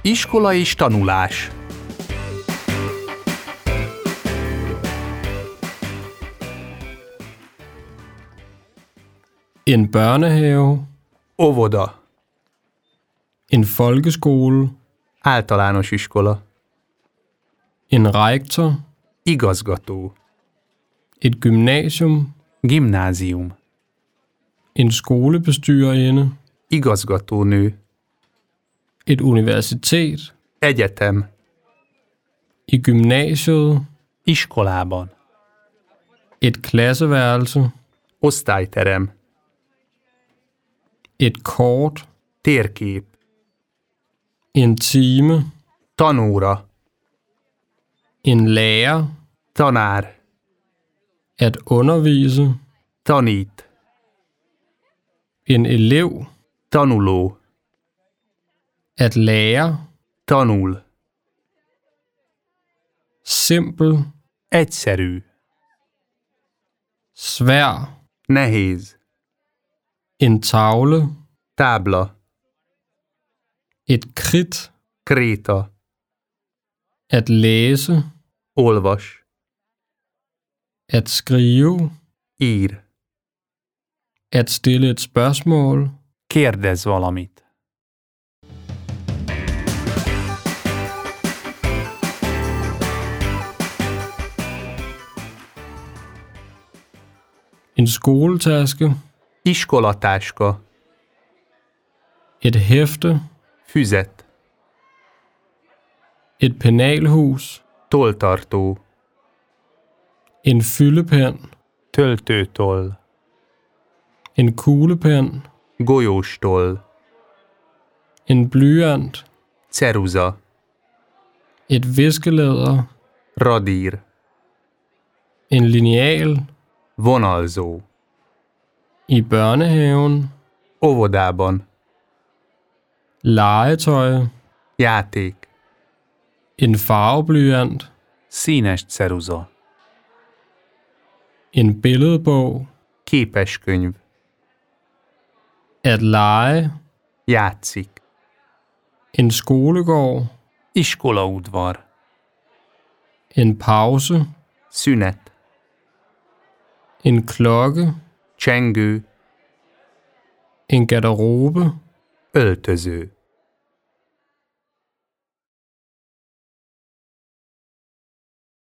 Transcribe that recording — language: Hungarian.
Iskola és tanulás. En børnehave, Óvoda. en folkeskole, Általános iskola. en rektor, Igazgató. et gymnasium, Gimnázium. en skolebestyrerinde, Igazgatónő. et universitet, Egyetem. i gymnasiet, Iskolában. et klasseværelse, Osztályterem. et kort, Térkép. en time, Tanóra. en lærer, Tanár. at undervise, Tanít. en elev, Tanuló. at lære, Tanul. simpel, Egyszerű. svær, Nehéz. en tavle, Tábla. et kridt, Kréta. at læse, Olvas. at skrive, Ír. at stille et spørgsmål, Kérdez valamit. en skoletaske, Iskolatáska. et hæfte, Füzet. et penalhus, Tolltartó. en fyldepen, Töltőtoll. en kuglepen, Golyóstoll. en blyant, Ceruza. et viskelæder, Radír. en lineal, Vonalzó. i børnehaven, Óvodában. legetøj, Játék. en farveblyant, Színes ceruza. en billedbog, Képeskönyv. at lege, Játszik. en skolegård, Iskolaudvar. en pause, Szünet. en klokke, Csengő. en garderobe, Öltöző.